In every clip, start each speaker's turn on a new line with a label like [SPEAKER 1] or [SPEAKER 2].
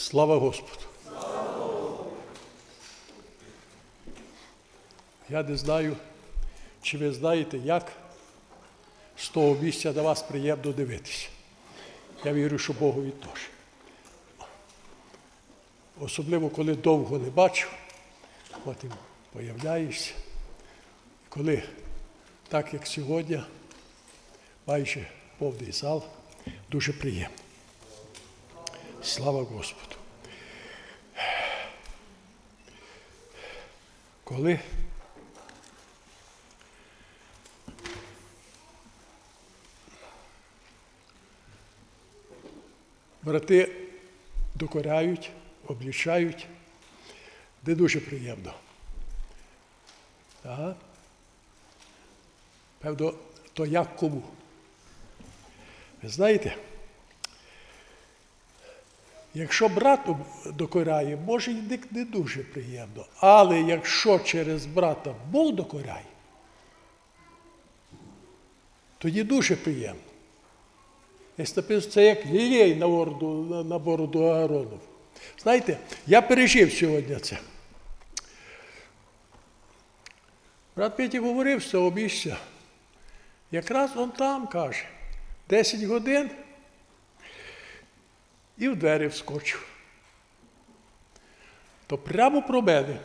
[SPEAKER 1] Слава Господу! Я не знаю, чи ви знаєте, як з того місця на вас приємно дивитися. Я вірю, що Богові теж. Особливо, коли довго не бачу, потім появляєшся. Коли, так як сьогодні, майже повний зал, дуже приємно. Слава Господу! Коли брати докоряють, облічають, не дуже приємно. Ага. Певно, то як кому? Ви знаєте, якщо брат докоряє, може й не дуже приємно. Але якщо через брата Бог докоряє, тоді дуже приємно. Якщо написано, це як лілей на бороду Ааронову. Знаєте, я пережив сьогодні це. Брат Петя говорив з цього місця. Якраз он там, каже, 10 годин і в двері вскочив. То прямо про мене.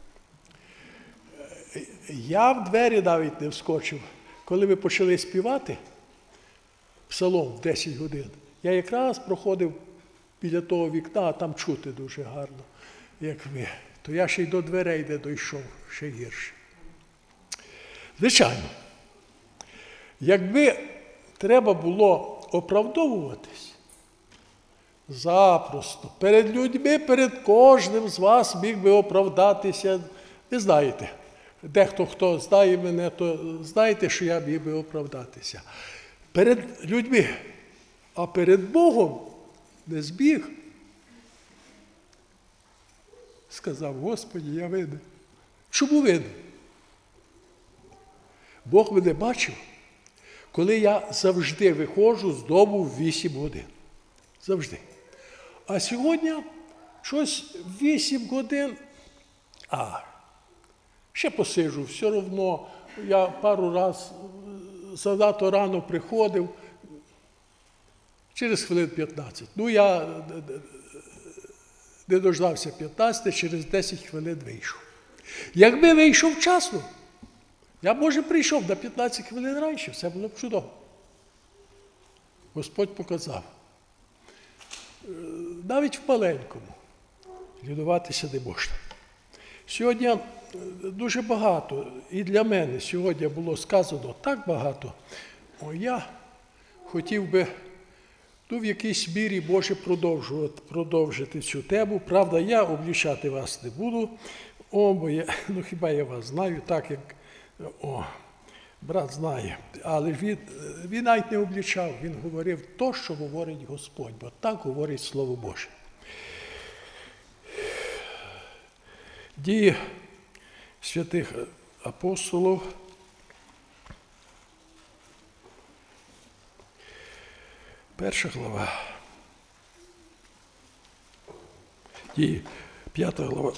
[SPEAKER 1] Я в двері навіть не вскочив. Коли ви почали співати псалом в 10 годин, я якраз проходив біля того вікна, а там чути дуже гарно, як ви. То я ще й до дверей не дійшов, ще гірше. Звичайно, якби треба було оправдовуватись, запросто, перед людьми, перед кожним з вас міг би оправдатися. Ви знаєте, дехто, хто знає мене, то знаєте, що я міг би оправдатися. Перед людьми, а перед Богом не збіг. Сказав, Господи, я винен. Чому винен? Бог мене бачив, коли я завжди виходжу з дому в 8 годин. Завжди. А сьогодні щось 8 годин, ще посиджу, все одно. Я пару раз занадто рано приходив, через хвилин 15. Я не дождався 15, через 10 хвилин вийшов. Якби вийшов вчасно, я б, може, прийшов на 15 хвилин раніше, все було б чудово. Господь показав. Навіть в маленькому лінуватися не можна. Сьогодні дуже багато, і для мене сьогодні було сказано так багато. Я хотів би, в якійсь мірі, може, продовжити цю тему. Правда, я облічати вас не буду, бо хіба я вас знаю, так як брат знає. Але він навіть не облічав, він говорив то, що говорить Господь, бо так говорить Слово Боже. Дії святих апостолів, 1 глава. Дії, 5 глава.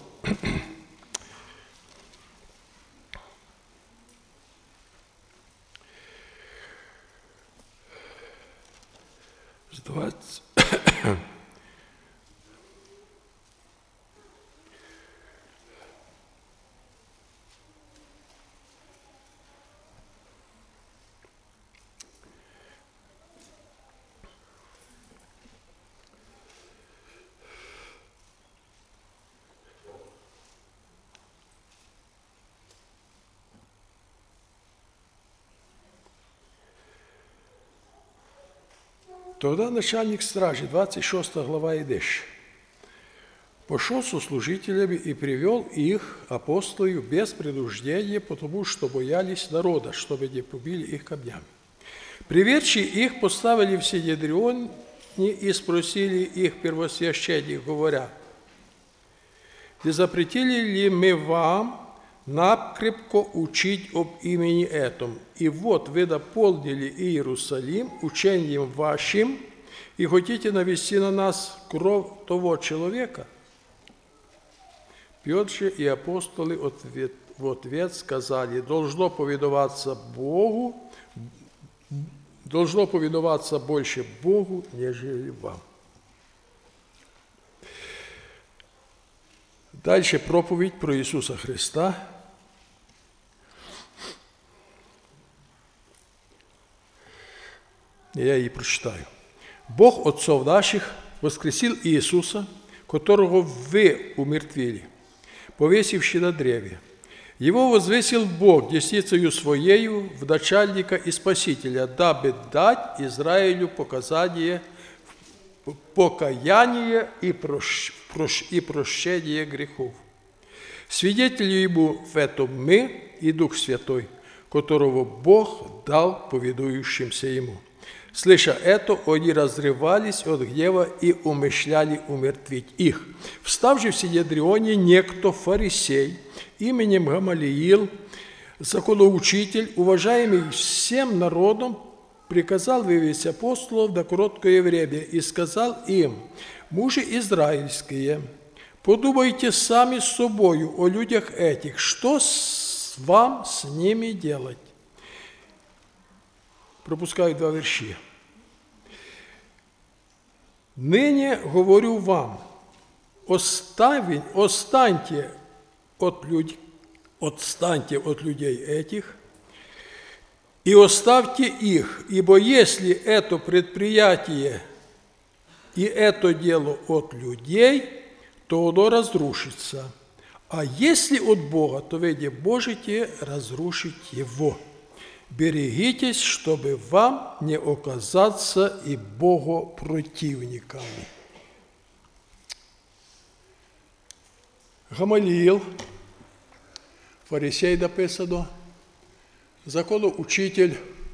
[SPEAKER 1] З 20. Тогда начальник стражи, 26 глава и дальше, пошел со служителями и привел их, апостолов, без принуждения, потому что боялись народа, чтобы не побили их камнями. Приведши их, поставили в Синедрионе и спросили их первосвященник, говоря, не запретили ли мы вам накрепко учить об имени этом? И вот вы дополнили Иерусалим учением вашим и хотите навести на нас кровь того человека? Петр же и апостолы в ответ сказали: должно повиноваться больше Богу, нежели вам. Дальше проповедь про Ісуса Христа. Я її прочитаю. Бог отцов наших воскресил Иисуса, которого вы умертвили, повесивши на древе. Его возвесил Бог десницею Своею в начальника и Спасителя, дабы дать Израилю покаяние и прощение грехов. Свидетели Ему в этом мы и Дух Святой, которого Бог дал повинующимся Ему. Слыша это, они разрывались от гнева и умышляли умертвить их. Встав же в Синедрионе некто фарисей именем Гамалиил, законоучитель, уважаемый всем народом, приказал вывести апостолов на короткое время и сказал им: мужи израильские, подумайте сами с собою о людях этих, что вам с ними делать. Пропускаю 2 вірші. Ныне говорю вам, отстаньте от людей этих и оставьте их, ибо если это предприятие и это дело от людей, то оно разрушится. А если от Бога, то вы не можете разрушить его. Берегитесь, чтобы вам не оказаться и богопротивниками. Гамаліїл, фарисей написано, законоучитель.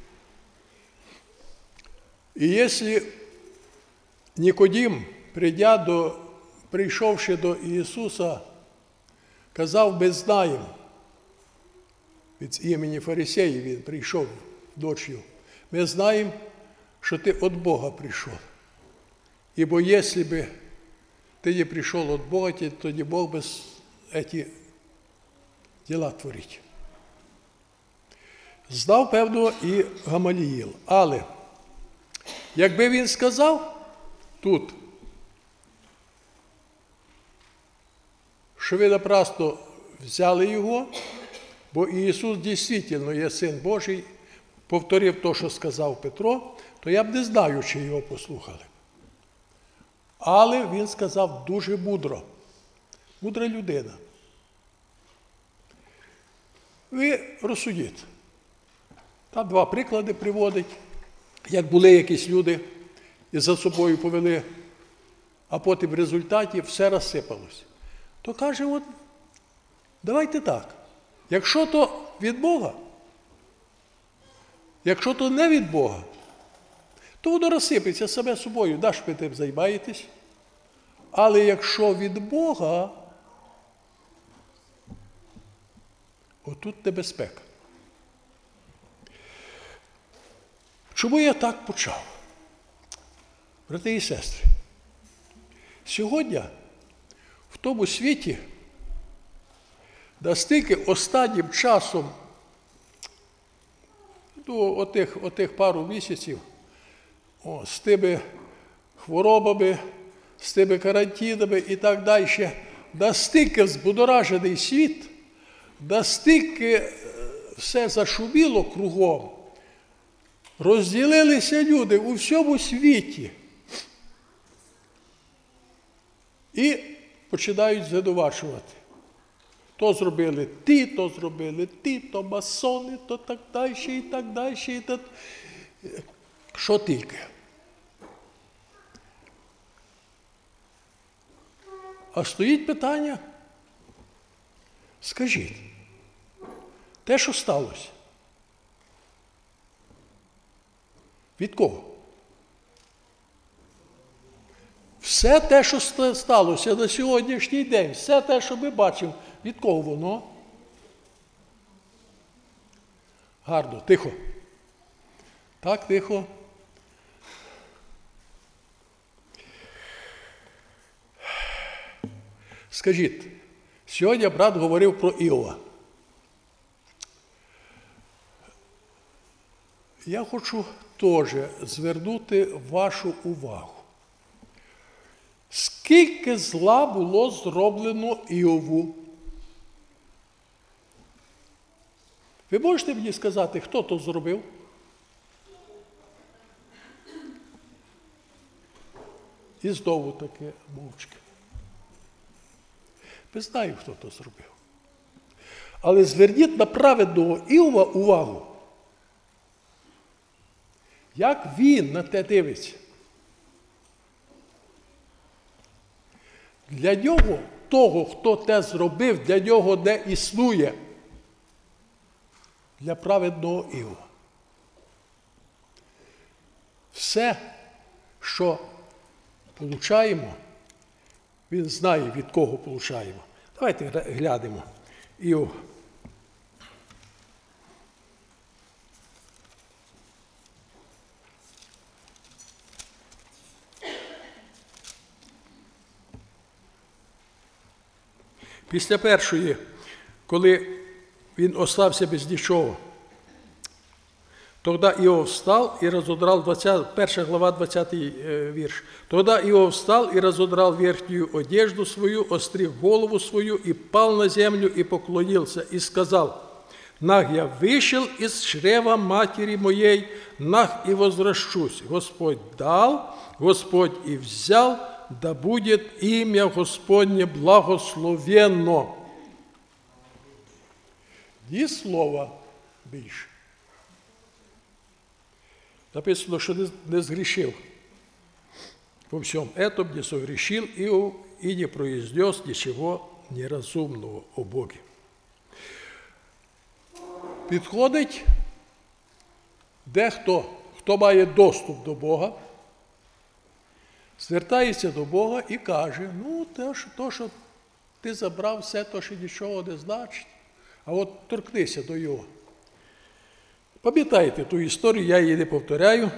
[SPEAKER 1] І якщо Нікодим, прийшовши до Ісуса, казав: ми знаємо, від імені фарисеїв він прийшов ночью, ми знаємо, що ти від Бога прийшов. Ибо если бы ты не пришел от Бога, то не мог бы эти дела творити. Знав, певно, і Гамаліїл. Але, якби він сказав тут, що ви напрасно взяли його, бо Ісус дійсно є Син Божий, повторив те, що сказав Петро, то я б не знаю, чи його послухали. Але він сказав дуже мудро. Мудра людина. Ви розсудіть. Там 2 приклади приводить, як були якісь люди і за собою повели, а потім в результаті все розсипалось. То каже, от, давайте так. Якщо то від Бога, якщо то не від Бога, то воно розсипеться саме собою, даш ви тим займаєтесь. Але якщо від Бога, отут небезпека. Чому я так почав? Брати і сестри, сьогодні в тому світі, настільки останнім часом, отих пару місяців, з тими хворобами, з тими карантинами і так далі, настільки збудоражений світ, настільки все зашуміло кругом, розділилися люди у всьому світі і починають звинувачувати. То зробили ті, то зробили ті, то масони, то так далі, і так далі. І так. Що тільки. А стоїть питання, скажіть, те, що сталося, від кого? Все те, що сталося на сьогоднішній день, все те, що ми бачимо, від кого воно? Гарно, тихо. Так, тихо. Скажіть, сьогодні брат говорив про Іова. Я хочу теж звернути вашу увагу. Скільки зла було зроблено Іову? Ви можете мені сказати, хто то зробив? І знову таке мовчки. Не знаю, хто то зробив. Але зверніть на праведного Іова увагу. Як він на те дивиться? Для нього, того, хто те зробив, для нього не існує. Для праведного Іова. Все, що получаємо, він знає, від кого получаємо. Давайте глянемо. Іов. Після першої, коли він остався без нічого, тоді Іов встав і розодрав, 1 глава, 20 вірш. Тоді Іов встав і розодрав верхню одежду свою, остриг голову свою, и пал на землю, и поклонился, и сказал: «Нах, я вышел из чрева матери моей, нах, и возвращусь. Господь дал, Господь и взял, да будет имя Господне благословенно». Ні слова більше. Написано, що не згрішив. Во всем этом не согрешил Иов и не произнес ничего неразумного о Боге. Підходить дехто, хто має доступ до Бога, звертається до Бога і каже: ну, то, що ти забрав, все то, що нічого не значить, а от торкнися до його. Пам'ятаєте ту історію, я її не повторяю.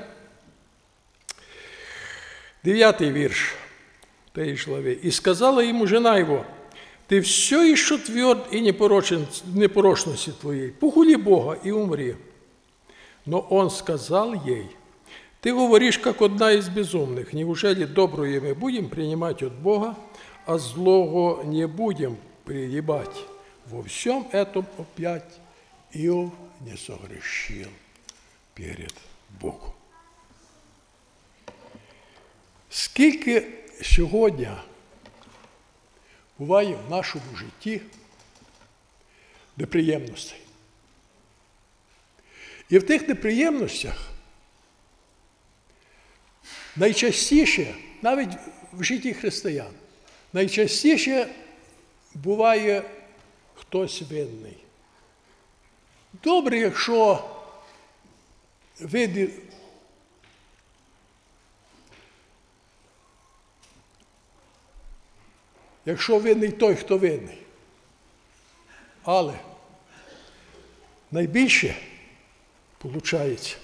[SPEAKER 1] 9 вірш тієї ж глави. «И сказала ему жена его: ты все еще тверд и непорочности твоей, похули Бога и умри». Но он сказал ей: ты говоришь, как одна из безумных, неужели доброе мы будем принимать от Бога, а злого не будем принимать? Во всем этом опять Иов не согрешил перед Богом. Скільки сьогодні буває в нашому житті неприємностей. І в тих неприємностях найчастіше, навіть в житті християн, найчастіше буває хтось винний. Добре, якщо винний, той, хто винний. Але найбільше виходить,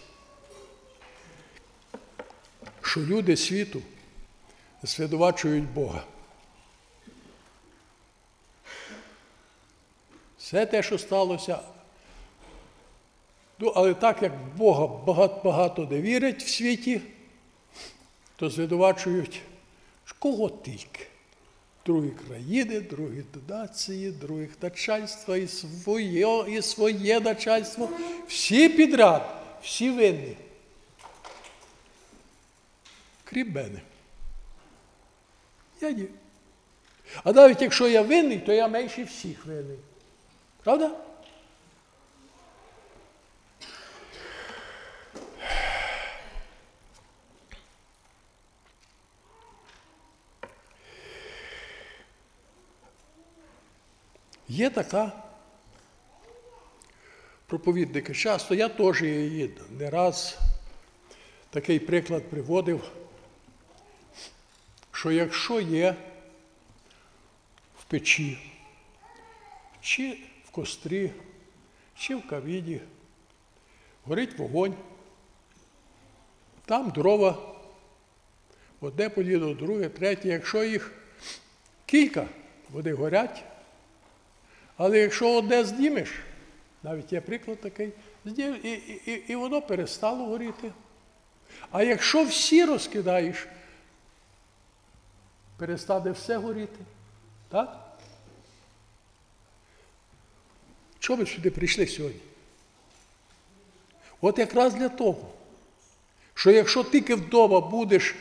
[SPEAKER 1] що люди світу звинувачують Бога. Все те, що сталося, але так як Бога багато не вірять в світі, то звинувачують кого тільки. Другі країни, другі нації, других начальства, і своє начальство. Всі підряд, всі винні. Крім мене. Я ні. А навіть якщо я винний, то я менше всіх винний. Правда? Є така проповідники. Часто я теж її не раз такий приклад приводив, що якщо є в печі, чи в кострі, чи в каміні горить вогонь, там дрова, одне поліно, друге, третє, якщо їх кілька вони горять. Але якщо одне знімеш, навіть є приклад такий, і воно перестало горіти. А якщо всі розкидаєш, перестане все горіти. Так? Чого ми сюди прийшли сьогодні? От якраз для того, що якщо тільки вдома будеш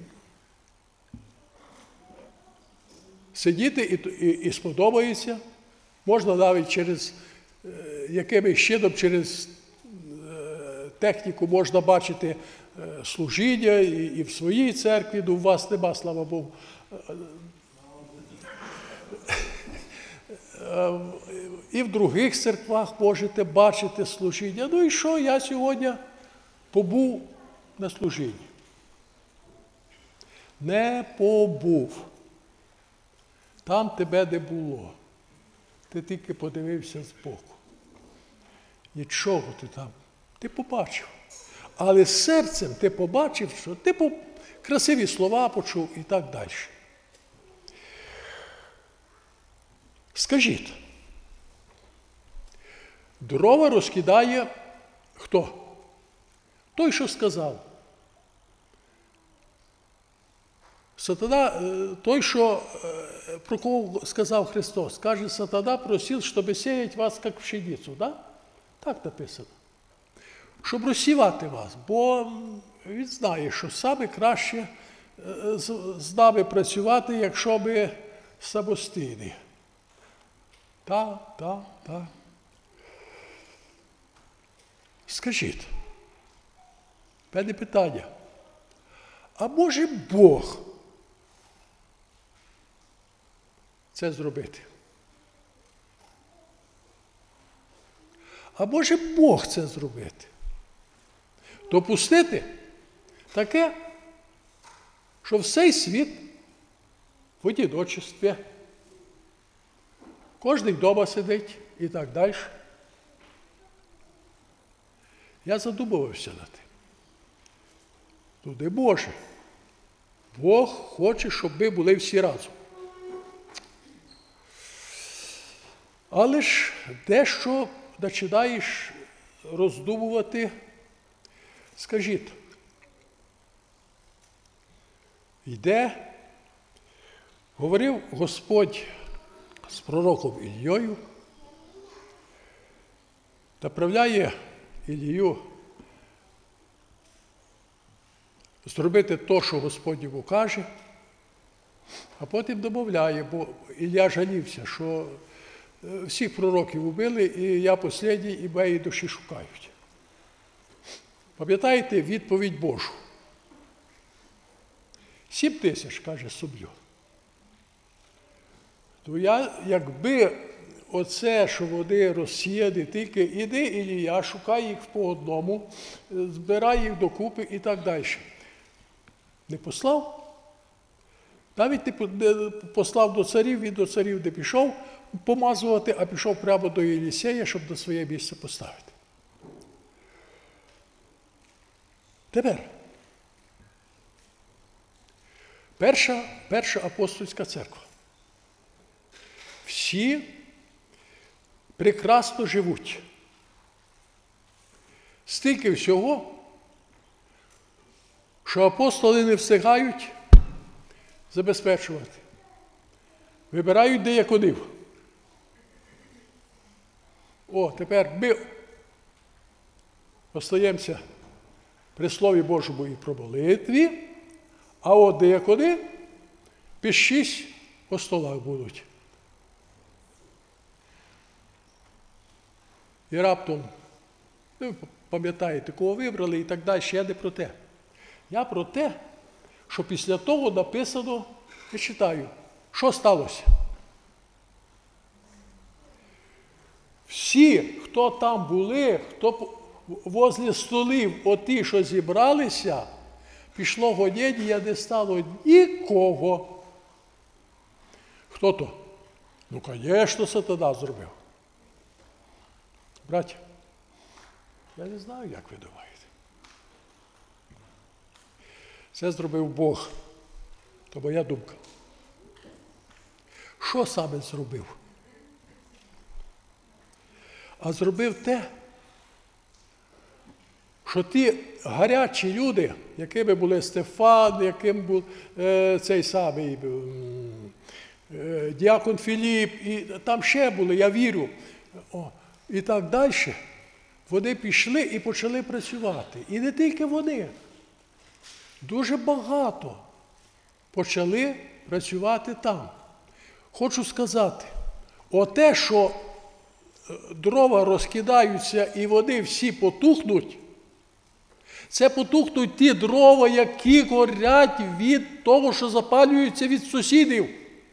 [SPEAKER 1] сидіти і сподобається, можна навіть через якимось чином, через техніку можна бачити служіння і в своїй церкві, ну у вас нема, слава Богу. І в других церквах можете бачити служіння. Ну і що, я сьогодні побув на служінні. Не побув. Там тебе не було. Ти тільки подивився збоку. Нічого ти там. Ти побачив. Але серцем ти побачив, що ти красиві слова почув і так далі. Скажіть, дрова розкидає хто? Той, що сказав. Сатана, той, що, про кого сказав Христос, каже, сатана просив, щоб сіяти вас, як пшеницю. Да? Так написано. Щоб розсівати вас, бо він знає, що саме краще з нами працювати, якщо ми самостійні. Так. Скажіть, певне питання, а може Бог це зробити? А може Бог це зробити? Допустити таке, що всей світ в одиночестві, кожен вдома сидить і так далі. Я задумувався над тим. Ну, не Боже. Бог хоче, щоб ми були всі разом. Але ж дещо починаєш роздумувати. Скажіть, йде, говорив Господь з пророком Іллею, направляє Іллію зробити те, що Господь йому каже, а потім домовляє, бо Ілля жалівся, що всіх пророків убили, і я останній, і моєї душі шукають. Пам'ятаєте відповідь Божу? 7 тисяч, каже, соб'ю. То якби оце, що вони розсіяли, тільки іди, Ілія, шукай їх по одному, збирай їх докупи і так далі. Не послав? Навіть не послав до царів, він до царів не пішов помазувати, а пішов прямо до Єлісея, щоб на своє місце поставити. Тепер. Перша апостольська церква. Всі прекрасно живуть. Стільки всього, що апостоли не встигають забезпечувати. Вибирають деяконів. Тепер ми остаємося при Слові Божому і про молитві, а от деякони під 6 по столах будуть. І раптом, ви пам'ятаєте, кого вибрали і так далі, я не про те. Я про те, що після того написано, я читаю, що сталося. Всі, хто там були, хто возле столів, оті, що зібралися, пішло гоніння, не стало нікого. Хто то? Ну, звісно, сатана зробив. Браття, я не знаю, як ви думаєте. Це зробив Бог. То моя думка. що саме зробив? А зробив те, що ті гарячі люди, якими були Стефан, яким був цей самий діакон Філіп, і там ще були, я вірю, і так далі, вони пішли і почали працювати. І не тільки вони, дуже багато почали працювати там. Хочу сказати, оте, що дрова розкидаються і вони всі потухнуть, це потухнуть ті дрова, які горять від того, що запалюються від сусідів.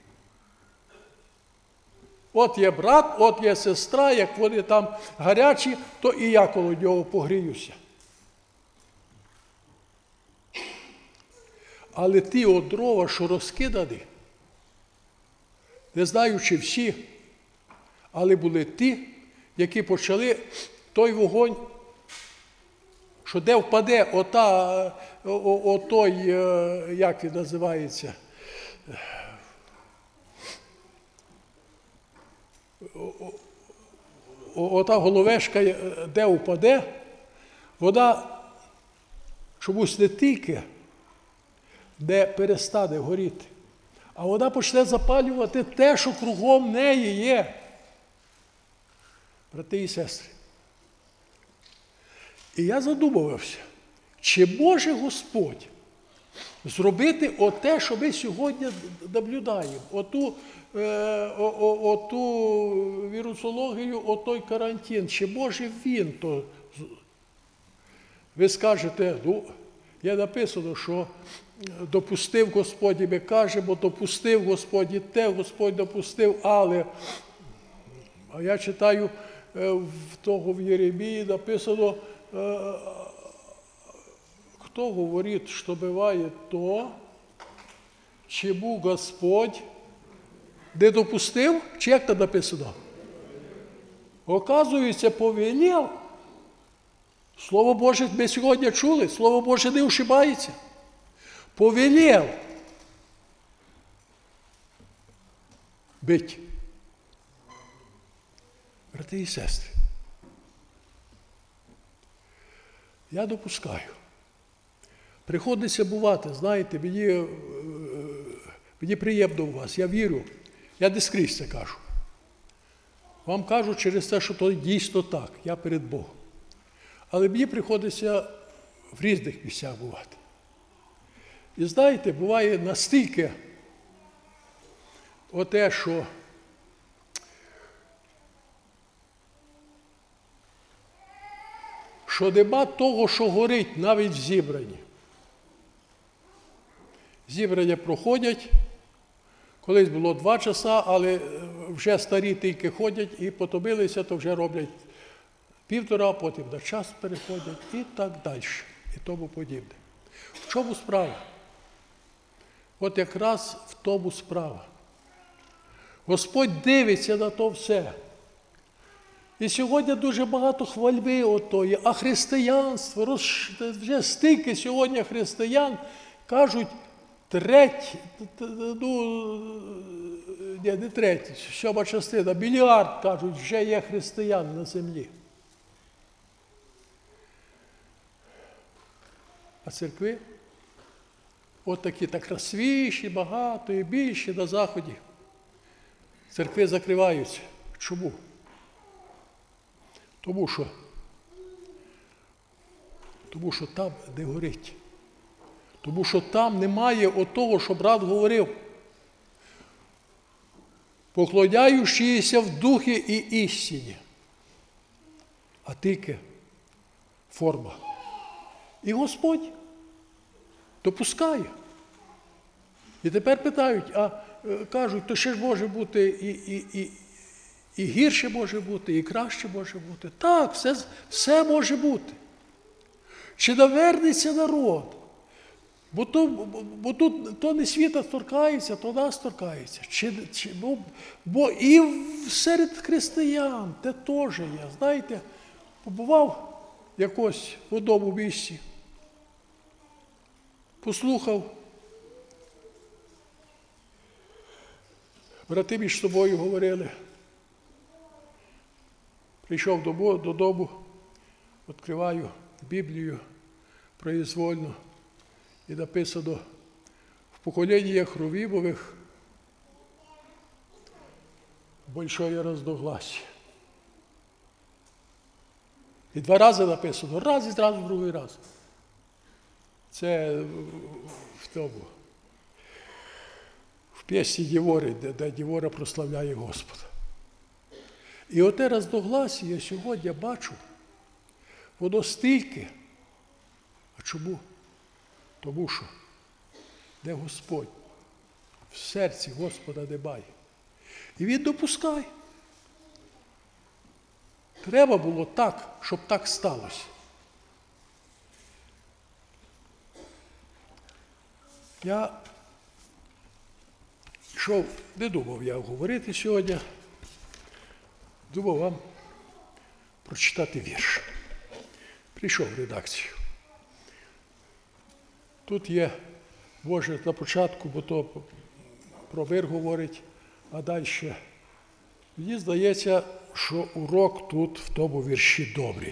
[SPEAKER 1] От є брат, от є сестра, як вони там гарячі, то і я коло нього погріюся. Але ті от дрова, що розкидані, не знаю, чи всі, але були ті, які почали той вогонь, що де впаде отой, як він називається, ота головешка, де впаде, вона чомусь не тільки не перестане горіти, а вона почне запалювати те, що кругом неї є. Брати і сестри. І я задумувався, чи може Господь зробити оте, що ми сьогодні наблюдаємо, оту вірусологію, отой карантин, чи може Він то? Ви скажете, є написано, що допустив Господь, і ми кажемо, допустив Господь і те, Господь допустив, але, а я читаю в Єремії написано, хто говорить, що буває то, чому Господь не допустив, чи як там написано? Оказується, повелів. Слово Боже ми сьогодні чули, Слово Боже не ошибається. Повелів бить. Брати і сестри, я допускаю. Приходиться бувати, знаєте, мені приємно у вас, я вірю, я не скрізь це кажу. Вам кажу через те, що то дійсно так, я перед Богом. Але мені приходиться в різних місцях бувати. І знаєте, буває настільки оте, що нема того, що горить навіть в зібранні. Зібрання проходять, колись було 2 часа, але вже старі тільки ходять і потомилися, то вже роблять 1,5, потім на час переходять і так далі, і тому подібне. В чому справа? От якраз в тому справа. Господь дивиться на то все. І сьогодні дуже багато хвальби отої, а християнство, вже стільки сьогодні християн кажуть, не третя, 7 частина, мільярд, кажуть, вже є християн на землі. А церкви, от такі так красивіші, багато і більші на Заході. Церкви закриваються. Чому? Тому що там не горить. Тому що там немає отого, що брат говорив. Поклоняючися в духі і істині. А тільки форма. І Господь допускає. І тепер питають, кажуть, то ще ж може бути і гірше може бути, і краще може бути. Так, все може бути. Чи навернеться народ? Бо то не світа торкається, то нас торкається. Бо і серед християн те теж є. Знаєте, побував якось в одному місці, послухав Брати між собою говорили. Прийшов додому, відкриваю Біблію произвольно, і написано: в поколінні Хрувімових большое разногласие. І 2 рази написано, раз і зразу другий раз. Це в тому, в пісні Дівори, де Дівора прославляє Господа. І оте разногласія сьогодні я бачу, воно стільки. А чому? Тому що де Господь, в серці Господа немає. І Він допускає. Треба було так, щоб так сталося. Я йшов, не думав я говорити сьогодні, думав вам прочитати вірш. Прийшов в редакцію. Тут є, може, на початку, бо то про мир говорить, а далі. Мені здається, що урок тут, в тому вірші, добрий.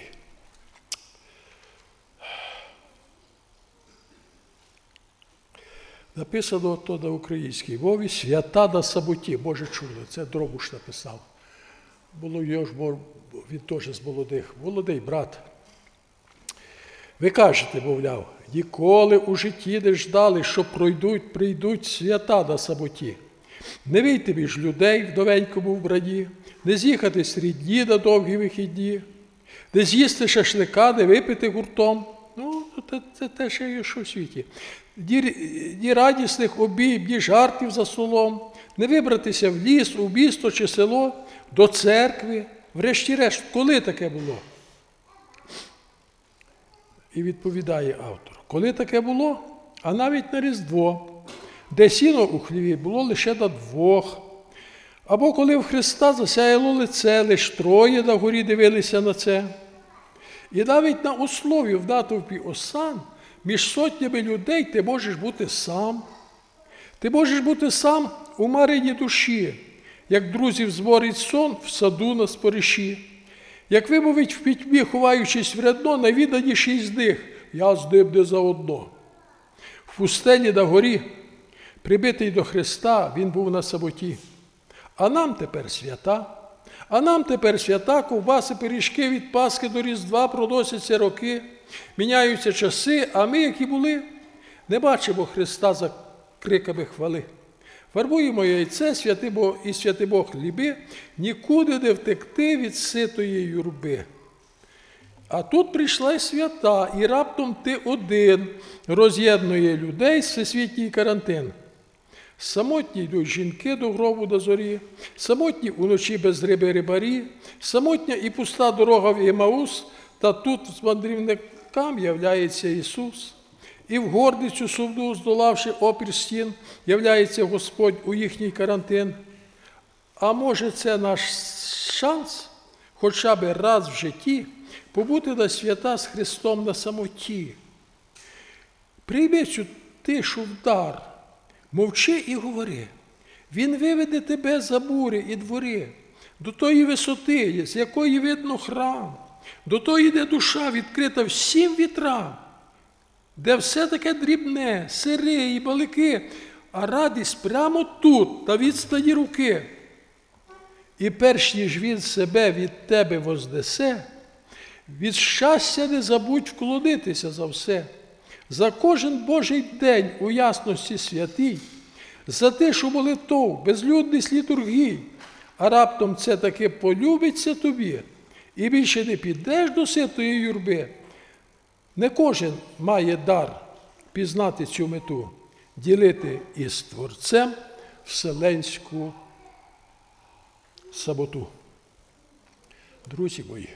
[SPEAKER 1] Написано то на українській мові «Свята на самоті». Може, чули, це Дробуш написав. Було його ж, він теж з молодих, молодий брат. Ви кажете, мовляв, ніколи у житті не ждали, що прийдуть свята на самоті. Не вийти між людей в новенькому вбранні, не з'їхати серед дні на довгі вихідні, не з'їсти шашлика, не випити гуртом. Ну, це те, що є у світі. Ні радісних обійм, ні жартів за столом, не вибратися в ліс, у місто чи село, до церкви. Врешті-решт, коли таке було? І відповідає автор, коли таке було? А навіть на Різдво, де сіно у хліві було лише на 2. Або коли в Христа засяяло лице, лиш 3 на горі дивилися на це. І навіть на услові в натовпі осан між сотнями людей ти можеш бути сам. Ти можеш бути сам у марині душі, як друзів зборить сон в саду на спориші. Як вимовить в пітьмі, ховаючись в рядно, найвіданіший з них, я з ним не заодно. В пустелі на горі, прибитий до Христа, він був на самоті. А нам тепер свята, ковбаси, пиріжки від Пасхи до Різдва, проносяться роки, міняються часи, а ми, які були, не бачимо Христа за криками хвали. Фарбуємо яйце, святимо хліби, нікуди не втекти від ситої юрби. А тут прийшла й свята, і раптом ти один роз'єднує людей всесвітній карантин. Самотні йдуть жінки до гробу на зорі, самотні уночі без риби рибарі, самотня і пуста дорога в Емаус, та тут з мандрівникам являється Ісус. І в гордицю сумну, здолавши опір стін, являється Господь у їхній карантин. А може це наш шанс, хоча б раз в житті, побути на свята з Христом на самоті. Прийми цю тишу в дар, мовчи і говори. Він виведе тебе за бурі і двори, до тої висоти, з якої видно храм, до тої, де душа відкрита всім вітрам, де все таке дрібне, сире і балики, а радість прямо тут, на відстані руки. І перш ніж він себе від тебе вознесе, від щастя не забудь вклонитися за все, за кожен Божий день у ясності святій, за тишу молитов, безлюдність літургій, а раптом це таки полюбиться тобі, і більше не підеш до ситої юрби. Не кожен має дар пізнати цю мету, ділити із Творцем вселенську самоту. Друзі мої,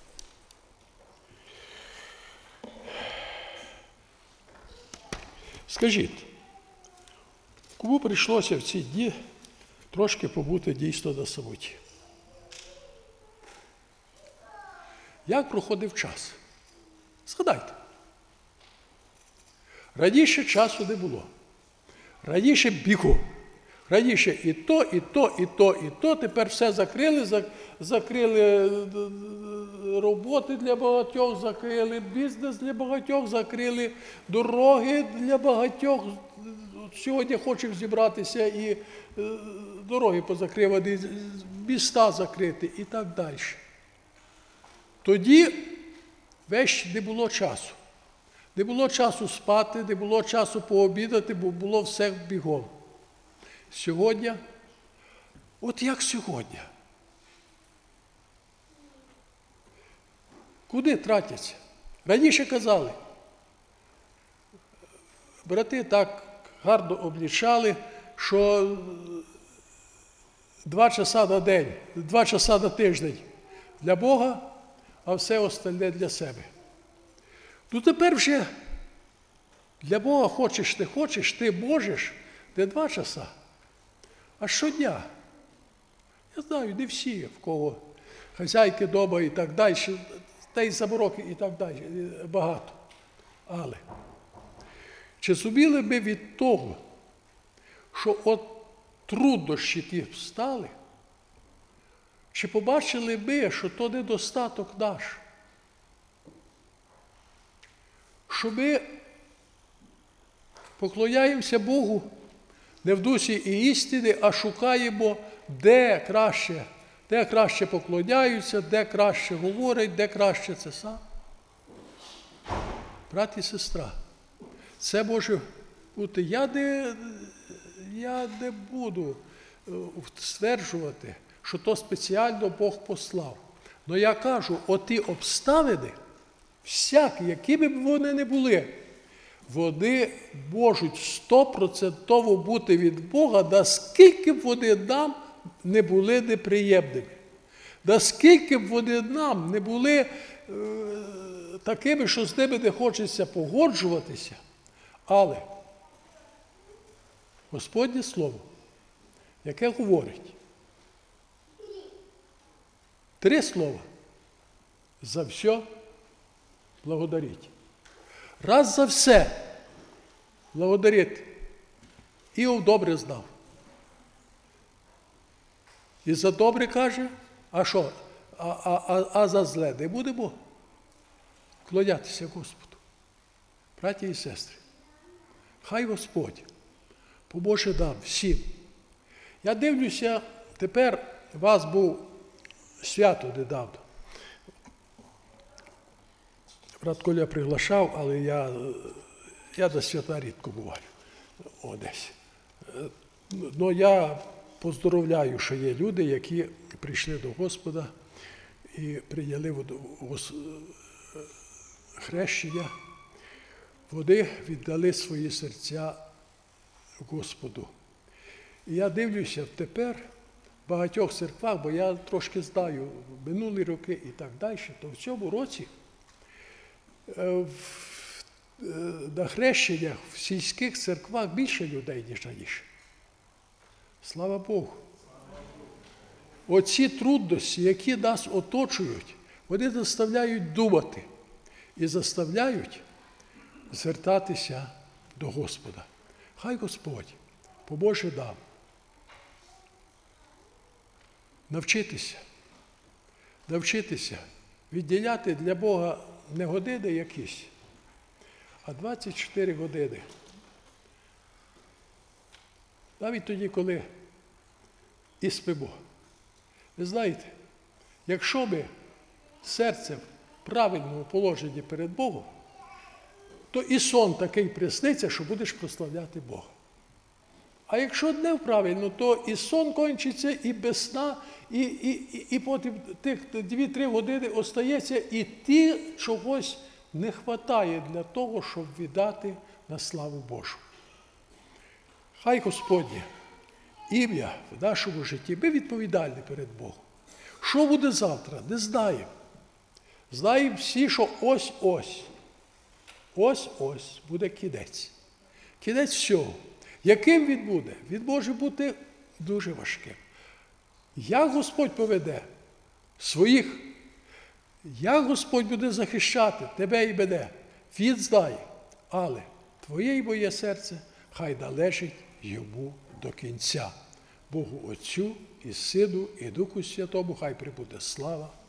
[SPEAKER 1] скажіть, кому прийшлося в ці дні трошки побути дійсно на самоті? Як проходив час? Згадайте. Раніше часу не було. Раніше бігу. Раніше і то, і то, і то, і то, тепер все закрили роботи для багатьох, закрили бізнес для багатьох, закрили дороги для багатьох. Сьогодні хочуть зібратися і дороги позакривати, міста закрити і так далі. Тоді весь не було часу. Не було часу спати, не було часу пообідати, бо було все бігом. Сьогодні, от як сьогодні. Куди тратяться? Раніше казали, брати так гарно облічали, що 2 часа на день, 2 часа на тиждень для Бога, а все остальне для себе. Ну тепер вже для Бога хочеш не хочеш, ти можеш не 2 часа, а щодня. Я знаю, не всі, в кого хазяйки вдома і так далі, та й замороки і так далі, багато. Але чи зуміли ми від того, що от труднощі ті встали, чи побачили ми, що то недостаток наш? Що ми поклоняємося Богу не в дусі і істини, а шукаємо, де краще поклоняються, де краще говорять, де краще це сам. Брат і сестра, це може бути, я не буду стверджувати, що то спеціально Бог послав. Но я кажу, оті обставини, всякі, якими б вони не були, вони можуть 100% бути від Бога, наскільки б вони нам не були неприємними. Наскільки б вони нам не були такими, що з ними не хочеться погоджуватися. Але Господнє Слово, яке говорить 3 слова: за все благодаріть. Раз за все благодарить. Іов добре знав. І за добре каже, а що? А за зле не будемо вклонятися Господу. Браті і сестри, хай Господь поможе нам всім. Я дивлюся, тепер у вас був свято недавно. Брат Коля приглашав, але я до свята рідко буваю. Десь. Но я поздоровляю, що є люди, які прийшли до Господа і прийняли хрещення. Вони віддали свої серця Господу. І я дивлюся тепер в багатьох церквах, бо я трошки знаю минулі роки і так далі, то в цьому році на хрещеннях в сільських церквах більше людей, ніж раніше. Слава Богу. Оці трудності, які нас оточують, вони заставляють думати і заставляють звертатися до Господа. Хай Господь поможе нам навчитися відділяти для Бога не години якісь, а 24 години. Навіть тоді, коли і спимо. Ви знаєте, якщо ми серцем в правильному положенні перед Богом, то і сон такий присниться, що будеш прославляти Бога. А якщо не правильно, то і сон кончиться, і без сна, і потім тих 2-3 години остається, і ті чогось не вистачає для того, щоб віддати на славу Божу. Хай Господнє ім'я в нашому житті, ми відповідальні перед Богом. Що буде завтра? Не знаємо. Знаємо всі, що ось буде кінець. Кінець всього. Яким він буде? Він може бути дуже важким. Як Господь поведе своїх, як Господь буде захищати тебе і мене, Він знає. Але твоє і моє серце хай належить Йому до кінця. Богу Отцю і Сину, і Духу Святому хай прибуде слава